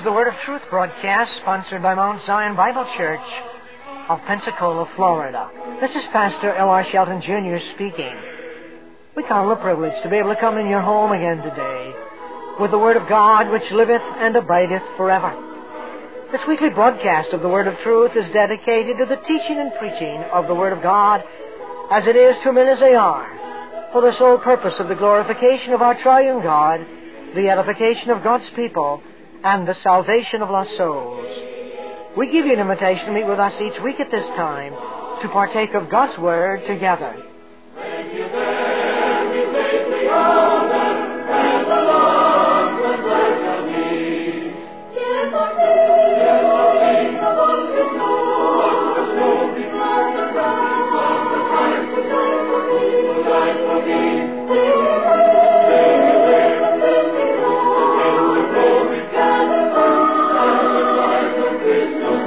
the Word of Truth broadcast sponsored by Mount Zion Bible Church of Pensacola, Florida. This is Pastor L.R. Shelton Jr. speaking. We count it a privilege to be able to come in your home again today with the Word of God which liveth and abideth forever. This weekly broadcast of the Word of Truth is dedicated to the teaching and preaching of the Word of God as it is to men as they are, for the sole purpose of the glorification of our triune God, the edification of God's people, and the salvation of lost souls. We give you an invitation to meet with us each week at this time to partake of God's Word together. When you there be safely home, and the Lord will bless your need. Yes, I'll sing above his Lord, the snow be glad and bright, on the times who died for me, Sing you there, the glory gathered round, and the light of Christmas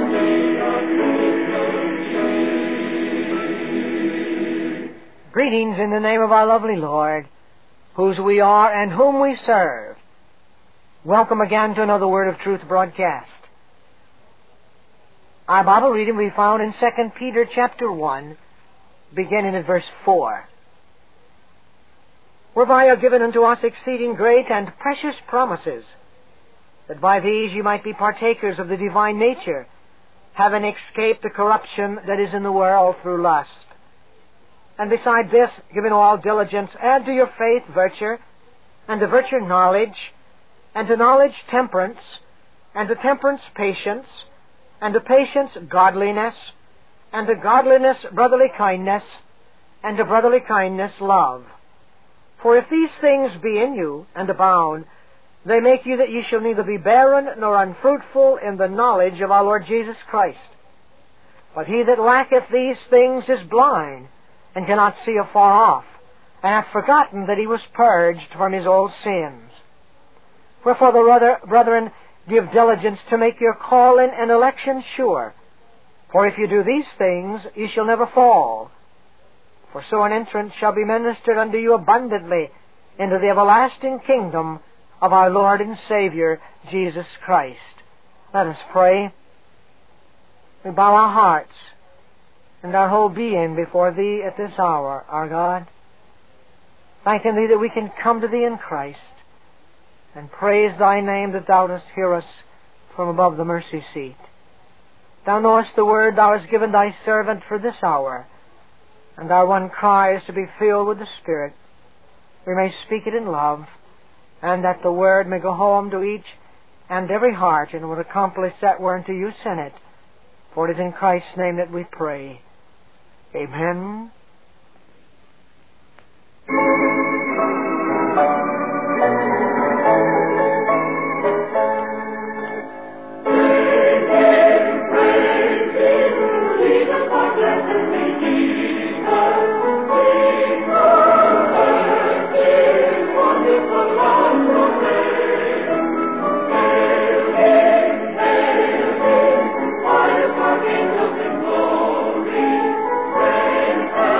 Day. Greetings in the name of our lovely Lord, whose we are and whom we serve. Welcome again to another Word of Truth broadcast. Our Bible reading we found in 2 Peter chapter 1, beginning at verse 4. Whereby are given unto us exceeding great and precious promises, that by these you might be partakers of the divine nature, having escaped the corruption that is in the world through lust. And beside this, giving all diligence, add to your faith virtue, and to virtue knowledge, and to knowledge temperance, and to temperance patience, and to patience godliness, and to godliness brotherly kindness, and to brotherly kindness love. For if these things be in you, and abound, they make you that ye shall neither be barren nor unfruitful in the knowledge of our Lord Jesus Christ. But he that lacketh these things is blind, and cannot see afar off, and hath forgotten that he was purged from his old sins. Wherefore, brethren, give diligence to make your calling and election sure. For if you do these things, ye shall never fall. For so an entrance shall be ministered unto you abundantly into the everlasting kingdom of our Lord and Savior, Jesus Christ. Let us pray. We bow our hearts and our whole being before Thee at this hour, our God, thanking Thee that we can come to Thee in Christ and praise Thy name that Thou dost hear us from above the mercy seat. Thou knowest the word Thou hast given Thy servant for this hour, and our one cry is to be filled with the Spirit. We may speak it in love, and that the word may go home to each and every heart and would accomplish that whereunto You sent it. For it is in Christ's name that we pray. Amen. Glory,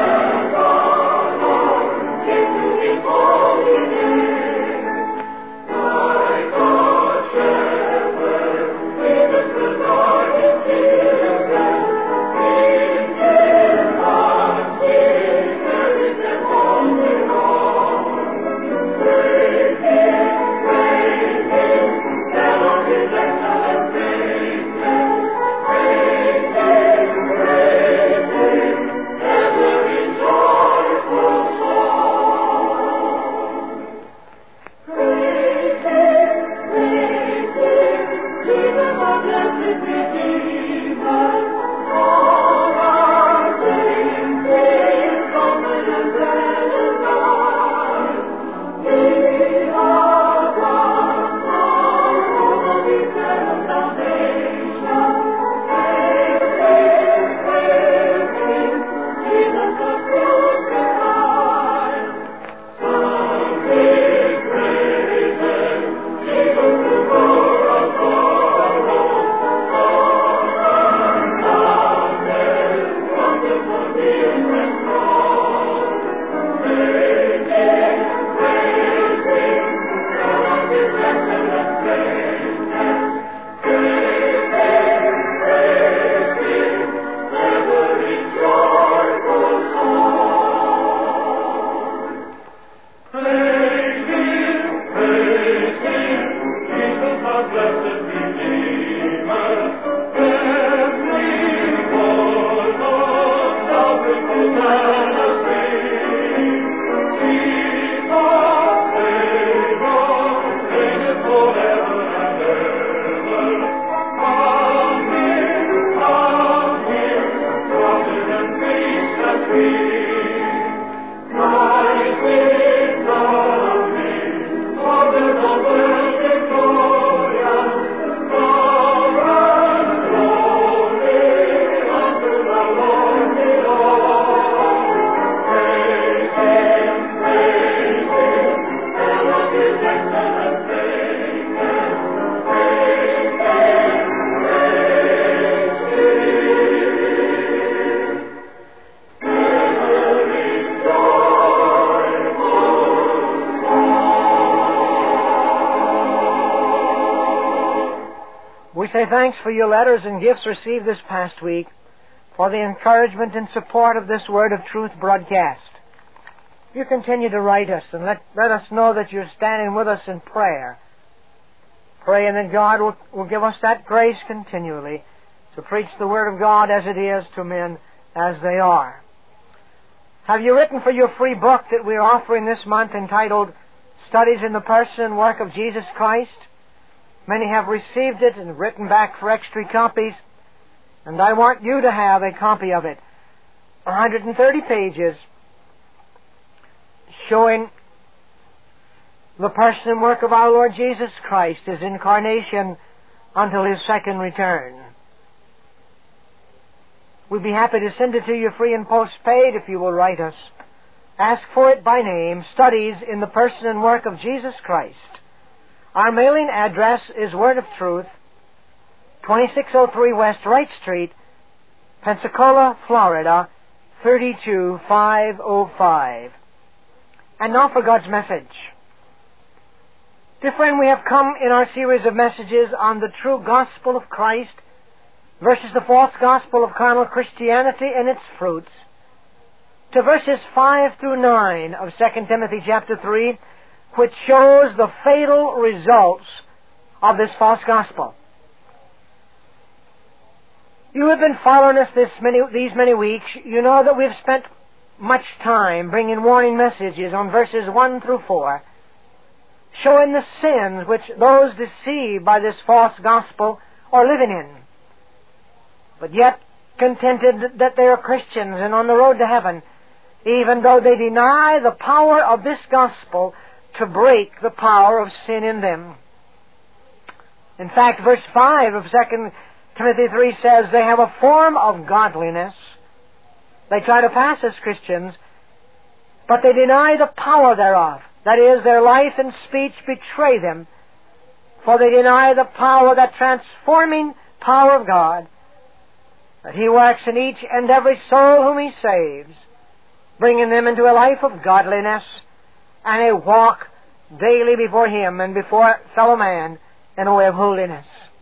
We say thanks for your letters and gifts received this past week, for the encouragement and support of this Word of Truth broadcast. You continue to write us and let us know that you're standing with us in prayer, praying that God will give us that grace continually to preach the Word of God as it is to men as they are. Have you written for your free book that we're offering this month entitled Studies in the Person and Work of Jesus Christ? Many have received it and written back for extra copies, and I want you to have a copy of it. 130 pages showing the person and work of our Lord Jesus Christ, His incarnation until His second return. We'd be happy to send it to you free and postpaid if you will write us. Ask for it by name, Studies in the Person and Work of Jesus Christ. Our mailing address is Word of Truth, 2603 West Wright Street, Pensacola, Florida, 32505. And now for God's message. Dear friend, we have come in our series of messages on the true gospel of Christ versus the false gospel of carnal Christianity and its fruits, to verses 5 through 9 of 2 Timothy chapter 3, which shows the fatal results of this false gospel. You have been following us these many weeks. You know that we've spent much time bringing warning messages on verses 1 through 4, showing the sins which those deceived by this false gospel are living in, but yet contented that they are Christians and on the road to heaven, even though they deny the power of this gospel to break the power of sin in them. In fact, verse 5 of 2 Timothy 3 says they have a form of godliness. They try to pass as Christians, but they deny the power thereof. That is, their life and speech betray them, for they deny the power, that transforming power of God, that He works in each and every soul whom He saves, bringing them into a life of godliness and a walk daily before Him and before fellow man in a way of holiness.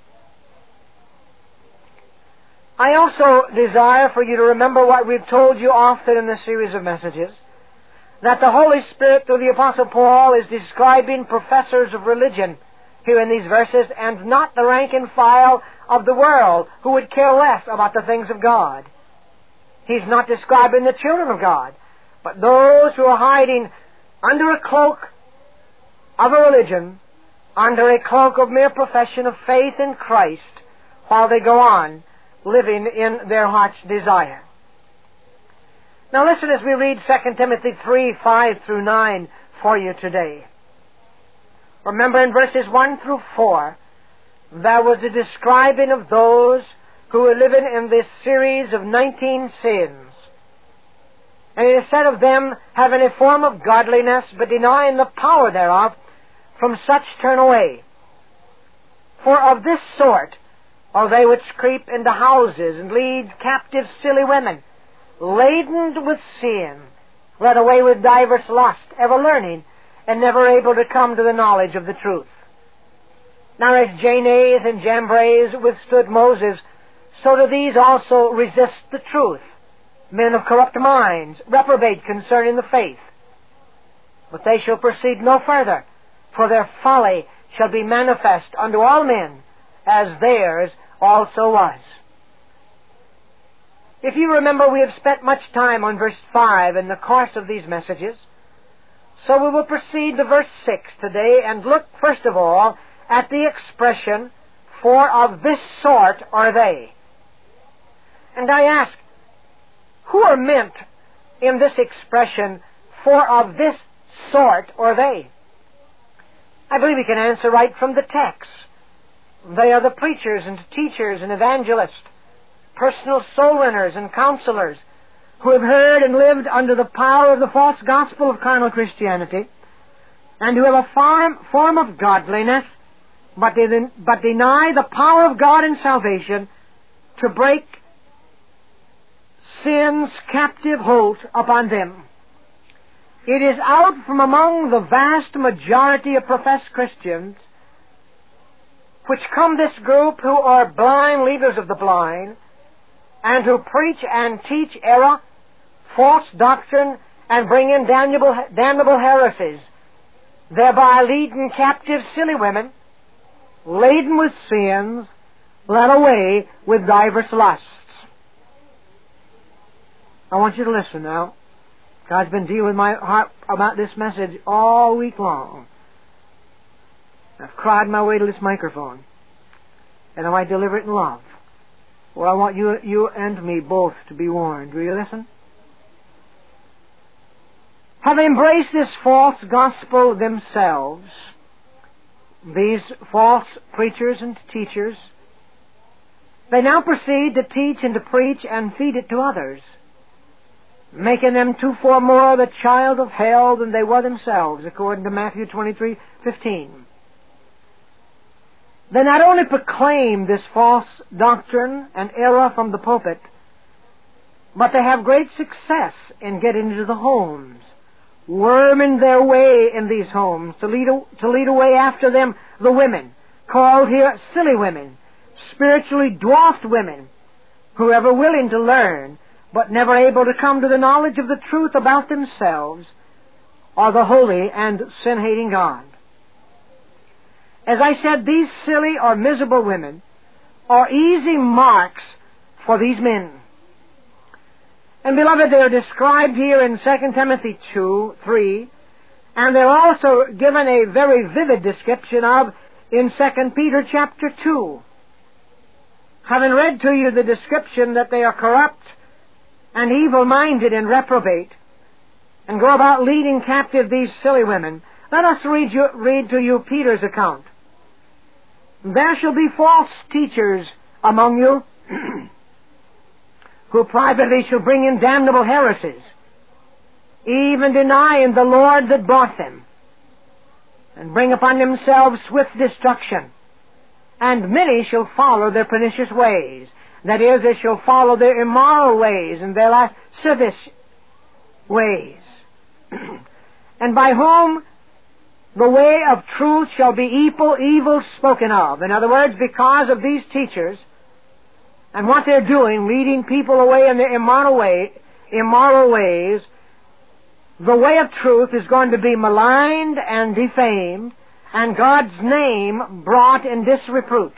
I also desire for you to remember what we've told you often in this series of messages, that the Holy Spirit through the Apostle Paul is describing professors of religion here in these verses, and not the rank and file of the world who would care less about the things of God. He's not describing the children of God, but those who are hiding under a cloak of a religion, under a cloak of mere profession of faith in Christ, while they go on living in their heart's desire. Now listen as we read 2 Timothy 3, 5 through 9 for you today. Remember in verses 1 through 4, there was a describing of those who were living in this series of 19 sins. And it is said of them, having a form of godliness, but denying the power thereof, from such turn away. For of this sort are they which creep into houses, and lead captive silly women, laden with sin, led away with divers lusts, ever learning, and never able to come to the knowledge of the truth. Now as Jannes and Jambres withstood Moses, so do these also resist the truth, men of corrupt minds, reprobate concerning the faith. But they shall proceed no further, for their folly shall be manifest unto all men, as theirs also was. If you remember, we have spent much time on verse 5 in the course of these messages, so we will proceed to verse 6 today and look first of all at the expression, for of this sort are they. And I ask, who are meant in this expression, for of this sort are they? I believe we can answer right from the text. They are the preachers and teachers and evangelists, personal soul winners and counselors, who have heard and lived under the power of the false gospel of carnal Christianity, and who have a form of godliness, but deny the power of God in salvation to break sin's captive hold upon them. It is out from among the vast majority of professed Christians which come this group who are blind leaders of the blind, and who preach and teach error, false doctrine, and bring in damnable heresies, thereby leading captive silly women, laden with sins, led away with divers lusts. I want you to listen now. God's been dealing with my heart about this message all week long. I've cried my way to this microphone, and I might deliver it in love. Well, I want you and me both to be warned. Will you listen? Have embraced this false gospel themselves, these false preachers and teachers, they now proceed to teach and to preach and feed it to others, making them twofold more the child of hell than they were themselves, according to Matthew 23:15. They not only proclaim this false doctrine and error from the pulpit, but they have great success in getting into the homes, worming their way in these homes to lead away after them the women, called here silly women, spiritually dwarfed women, who are ever willing to learn, but never able to come to the knowledge of the truth about themselves or the holy and sin-hating God. As I said, these silly or miserable women are easy marks for these men. And beloved, they are described here in 2 Timothy 2:3, and they're also given a very vivid description of in 2 Peter chapter 2. Having read to you the description that they are corrupt and evil-minded and reprobate, and go about leading captive these silly women, let us read to you Peter's account. There shall be false teachers among you, who privately shall bring in damnable heresies, even denying the Lord that bought them, and bring upon themselves swift destruction. And many shall follow their pernicious ways. That is, they shall follow their immoral ways and their lascivious ways. And by whom the way of truth shall be evil spoken of. In other words, because of these teachers and what they're doing, leading people away in their immoral ways, the way of truth is going to be maligned and defamed, and God's name brought in disrepute.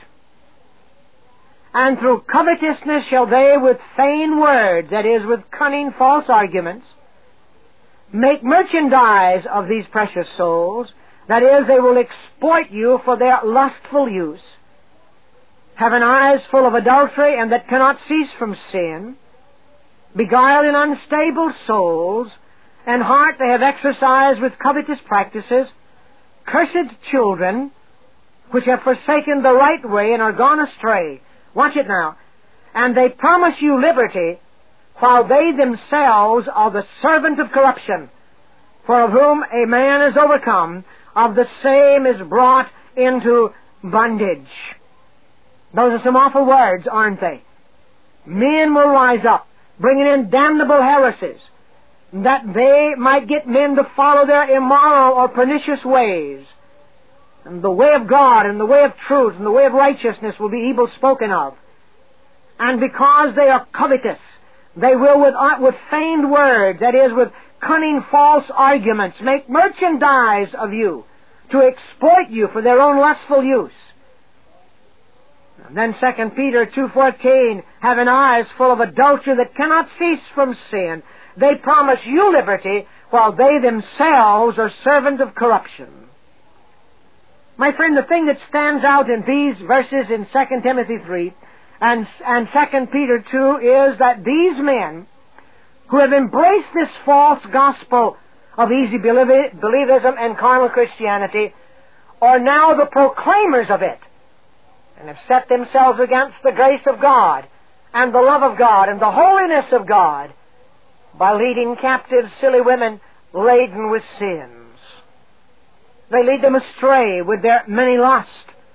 And through covetousness shall they with vain words, that is, with cunning false arguments, make merchandise of these precious souls. That is, they will exploit you for their lustful use, having eyes full of adultery and that cannot cease from sin, beguiling unstable souls, and heart they have exercised with covetous practices, cursed children, which have forsaken the right way and are gone astray. Watch it now. And they promise you liberty, while they themselves are the servant of corruption, for of whom a man is overcome, of the same is brought into bondage. Those are some awful words, aren't they? Men will rise up, bringing in damnable heresies, that they might get men to follow their immoral or pernicious ways. And the way of God and the way of truth and the way of righteousness will be evil spoken of. And because they are covetous, they will with feigned words, that is, with cunning false arguments, make merchandise of you to exploit you for their own lustful use. And then 2 Peter 2:14, having eyes full of adultery that cannot cease from sin, they promise you liberty, while they themselves are servants of corruption. My friend, the thing that stands out in these verses in 2 Timothy 3 and 2 Peter 2 is that these men who have embraced this false gospel of easy believism and carnal Christianity are now the proclaimers of it, and have set themselves against the grace of God and the love of God and the holiness of God by leading captive silly women laden with sins. They lead them astray with their many lusts.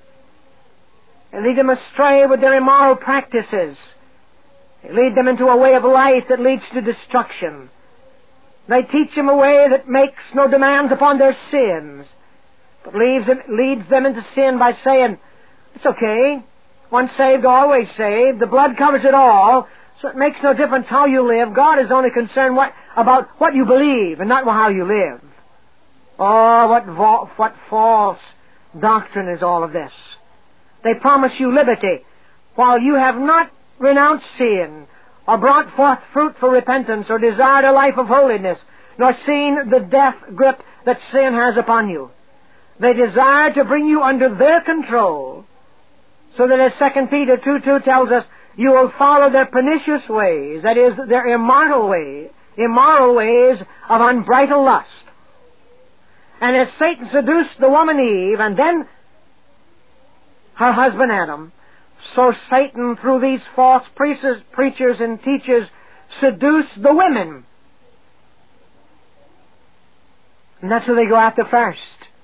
They lead them astray with their immoral practices. They lead them into a way of life that leads to destruction. They teach them a way that makes no demands upon their sins, but leads them into sin by saying, It's okay. Once saved, always saved. The blood covers it all, so it makes no difference how you live. God is only concerned about what you believe and not how you live. Oh, what false doctrine is all of this. They promise you liberty, while you have not renounced sin, or brought forth fruit for repentance, or desired a life of holiness, nor seen the death grip that sin has upon you. They desire to bring you under their control, so that as 2 Peter 2:2 tells us, you will follow their pernicious ways, that is, their immoral ways of unbridled lust. And as Satan seduced the woman Eve, and then her husband Adam, so Satan, through these false preachers and teachers, seduced the women. And that's who they go after first.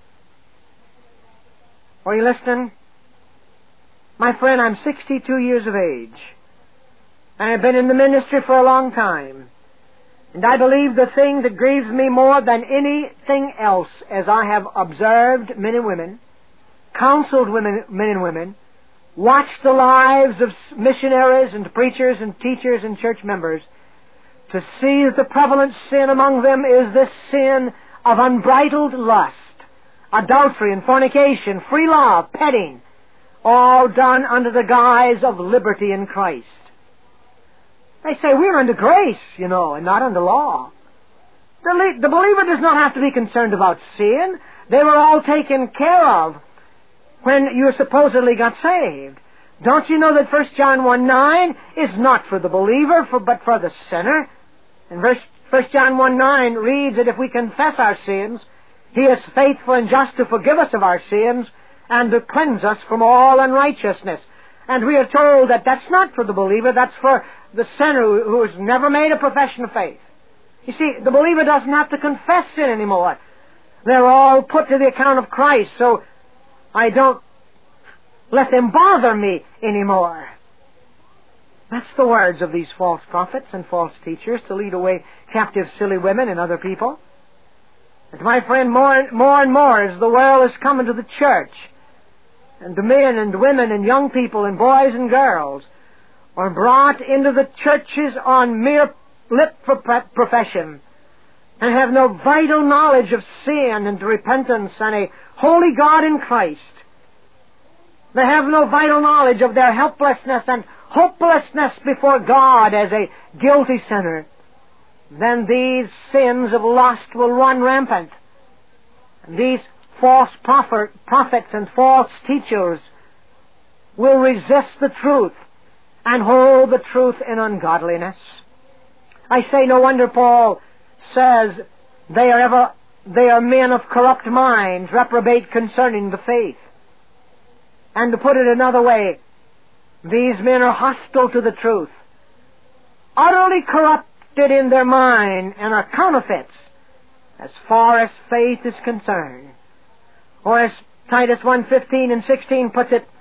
Are you listening? My friend, I'm 62 years of age, and I've been in the ministry for a long time. And I believe the thing that grieves me more than anything else, as I have observed men and women, counseled men and women, watched the lives of missionaries and preachers and teachers and church members, to see that the prevalent sin among them is this sin of unbridled lust, adultery and fornication, free love, petting, all done under the guise of liberty in Christ. They say we're under grace, and not under law. The believer does not have to be concerned about sin. They were all taken care of when you supposedly got saved. Don't you know that 1 John 1:9 is not for the believer, but for the sinner? And 1 John 1:9 reads that if we confess our sins, He is faithful and just to forgive us of our sins and to cleanse us from all unrighteousness. And we are told that that's not for the believer, that's for the sinner who has never made a profession of faith. You see, the believer doesn't have to confess sin anymore. They're all put to the account of Christ, so I don't let them bother me anymore. That's the words of these false prophets and false teachers to lead away captive silly women and other people. And my friend, more and more as the world is coming to the church, and the men and women and young people and boys and girls are brought into the churches on mere lip profession and have no vital knowledge of sin and repentance and a holy God in Christ. They have no vital knowledge of their helplessness and hopelessness before God as a guilty sinner. Then these sins of lust will run rampant. And these false prophets and false teachers will resist the truth and hold the truth in ungodliness. I say no wonder Paul says they are men of corrupt minds, reprobate concerning the faith. And to put it another way, these men are hostile to the truth, utterly corrupted in their mind, and are counterfeits as far as faith is concerned. Or as Titus 1:15 and 16 puts it,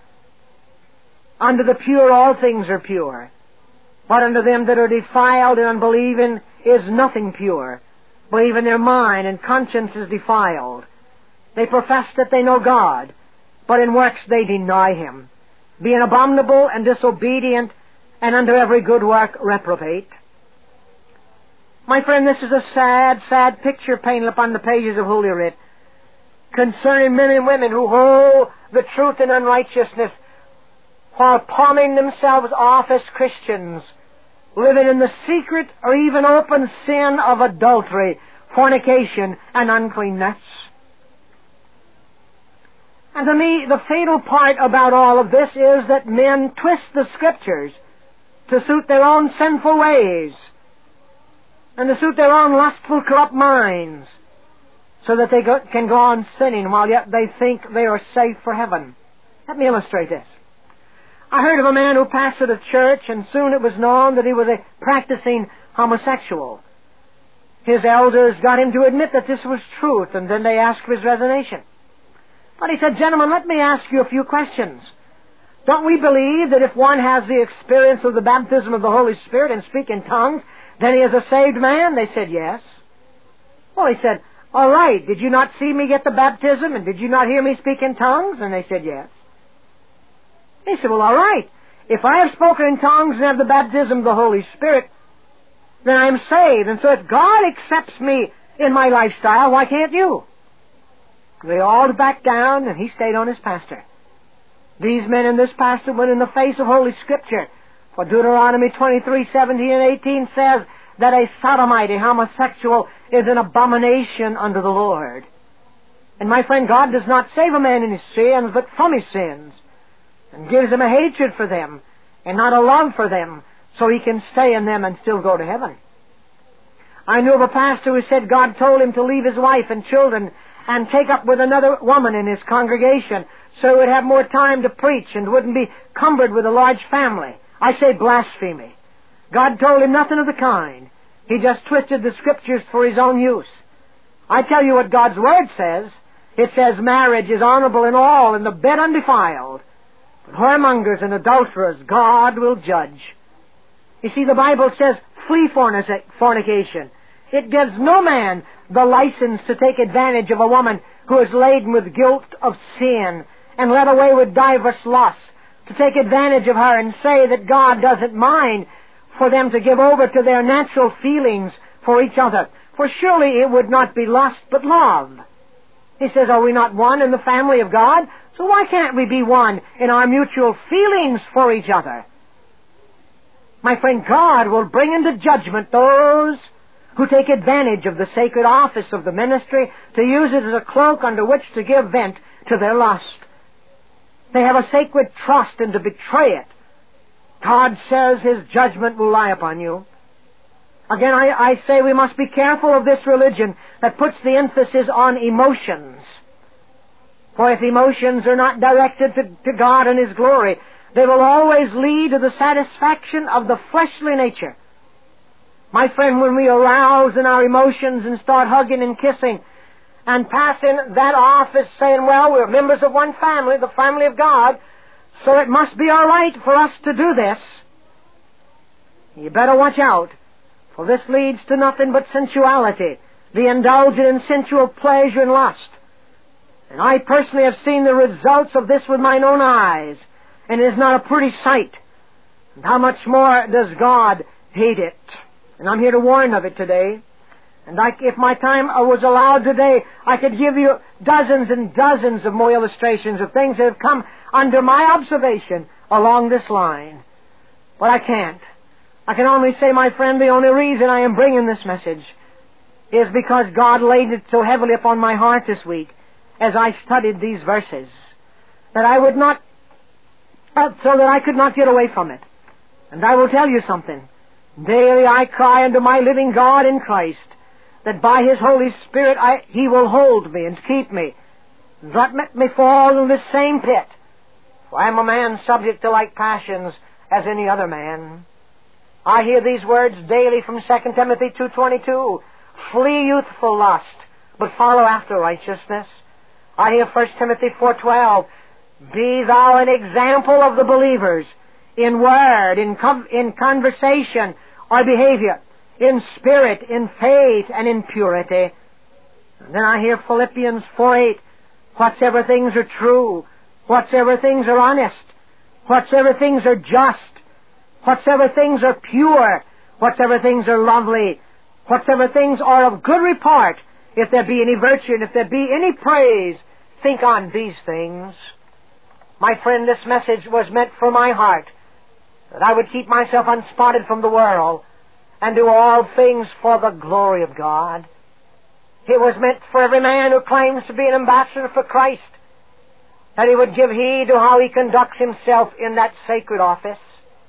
unto the pure all things are pure, but unto them that are defiled and unbelieving is nothing pure, but even their mind and conscience is defiled. They profess that they know God, but in works they deny Him, being abominable and disobedient, and under every good work reprobate. My friend, this is a sad, sad picture painted upon the pages of Holy Writ concerning men and women who hold the truth in unrighteousness while palming themselves off as Christians, living in the secret or even open sin of adultery, fornication, and uncleanness. And to me, the fatal part about all of this is that men twist the Scriptures to suit their own sinful ways and to suit their own lustful, corrupt minds, so that they can go on sinning while yet they think they are safe for heaven. Let me illustrate this. I heard of a man who pastored a church, and soon it was known that he was a practicing homosexual. His elders got him to admit that this was truth, and then they asked for his resignation. But he said, "Gentlemen, let me ask you a few questions. Don't we believe that if one has the experience of the baptism of the Holy Spirit and speak in tongues, then he is a saved man?" They said, "Yes." Well, he said, "All right, did you not see me get the baptism, and did you not hear me speak in tongues?" And they said, "Yes." He said, well, all right. If I have spoken in tongues and have the baptism of the Holy Spirit, then I'm saved. And so if God accepts me in my lifestyle, why can't you? They all backed down, and he stayed on as pastor. These men and this pastor went in the face of Holy Scripture. For Deuteronomy 23:17 and 18 says that a sodomite, a homosexual, is an abomination unto the Lord. And my friend, God does not save a man in his sins, but from his sins, and gives him a hatred for them, and not a love for them, so he can stay in them and still go to heaven. I knew of a pastor who said God told him to leave his wife and children and take up with another woman in his congregation so he would have more time to preach and wouldn't be cumbered with a large family. I say blasphemy. God told him nothing of the kind. He just twisted the Scriptures for his own use. I tell you what God's Word says. It says marriage is honorable in all, and the bed undefiled. But whoremongers and adulterers God will judge. You see, the Bible says, flee fornication. It gives no man the license to take advantage of a woman who is laden with guilt of sin and led away with divers lusts, to take advantage of her and say that God doesn't mind for them to give over to their natural feelings for each other. For surely it would not be lust, but love. He says, are we not one in the family of God? So why can't we be one in our mutual feelings for each other? My friend, God will bring into judgment those who take advantage of the sacred office of the ministry to use it as a cloak under which to give vent to their lust. They have a sacred trust, and to betray it, God says His judgment will lie upon you. Again, I say we must be careful of this religion that puts the emphasis on emotions. For if emotions are not directed to God and His glory, they will always lead to the satisfaction of the fleshly nature. My friend, when we arouse in our emotions and start hugging and kissing and passing that off as saying, well, we're members of one family, the family of God, so it must be all right for us to do this, you better watch out, for this leads to nothing but sensuality, the indulging in sensual pleasure and lust. And I personally have seen the results of this with mine own eyes, and it is not a pretty sight. And how much more does God hate it? And I'm here to warn of it today. And if my time was allowed today, I could give you dozens and dozens of more illustrations of things that have come under my observation along this line. But I can't. I can only say, my friend, the only reason I am bringing this message is because God laid it so heavily upon my heart this week as I studied these verses, that I would not, so that I could not get away from it. And I will tell you something. Daily I cry unto my living God in Christ, that by His Holy Spirit He will hold me and keep me, and not let me fall in this same pit. For I am a man subject to like passions as any other man. I hear these words daily from 2 Timothy 2:22. Flee youthful lust, but follow after righteousness. I hear 1 Timothy 4:12. Be thou an example of the believers in word, in conversation or behavior, in spirit, in faith, and in purity. And then I hear Philippians 4:8. Whatsoever things are true, whatsoever things are honest, whatsoever things are just, whatsoever things are pure, whatsoever things are lovely, whatsoever things are of good report, if there be any virtue and if there be any praise, think on these things. My friend, this message was meant for my heart, that I would keep myself unspotted from the world and do all things for the glory of God. It was meant for every man who claims to be an ambassador for Christ, that he would give heed to how he conducts himself in that sacred office.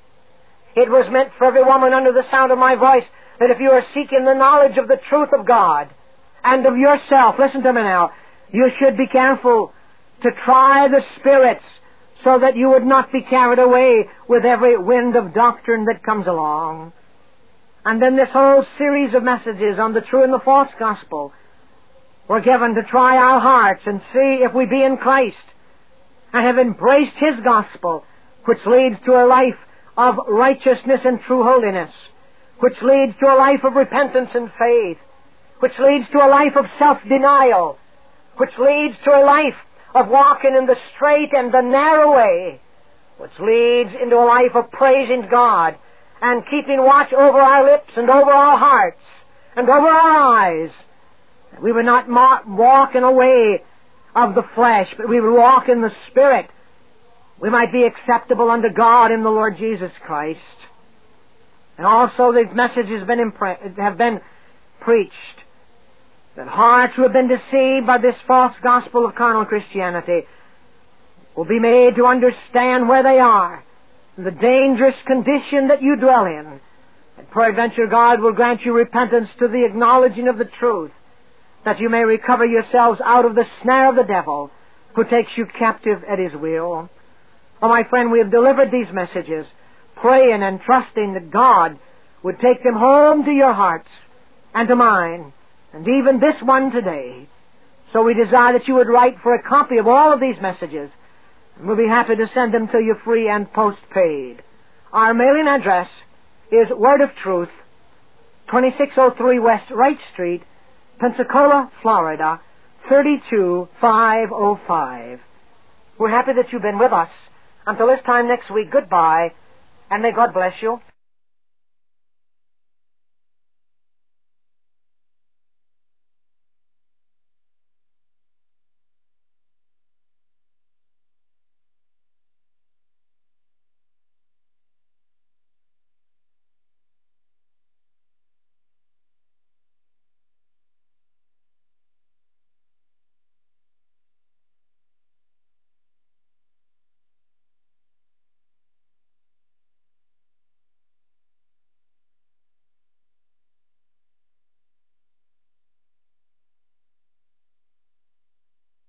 It was meant for every woman under the sound of my voice, that if you are seeking the knowledge of the truth of God and of yourself, listen to me now, you should be careful to try the spirits so that you would not be carried away with every wind of doctrine that comes along. And then this whole series of messages on the true and the false gospel were given to try our hearts and see if we be in Christ and have embraced His gospel, which leads to a life of righteousness and true holiness, which leads to a life of repentance and faith, which leads to a life of self-denial, which leads to a life of walking in the straight and the narrow way, which leads into a life of praising God and keeping watch over our lips and over our hearts and over our eyes. We would not walk in a way of the flesh, but we would walk in the Spirit. We might be acceptable unto God in the Lord Jesus Christ. And also these messages have been preached, that hearts who have been deceived by this false gospel of carnal Christianity will be made to understand where they are, and the dangerous condition that you dwell in. And peradventure God will grant you repentance to the acknowledging of the truth, that you may recover yourselves out of the snare of the devil, who takes you captive at his will. Oh, my friend, we have delivered these messages, praying and trusting that God would take them home to your hearts and to mine, and even this one today. So we desire that you would write for a copy of all of these messages, and we'll be happy to send them to you free and post-paid. Our mailing address is Word of Truth, 2603 West Wright Street, Pensacola, Florida, 32505. We're happy that you've been with us. Until this time next week, goodbye, and may God bless you.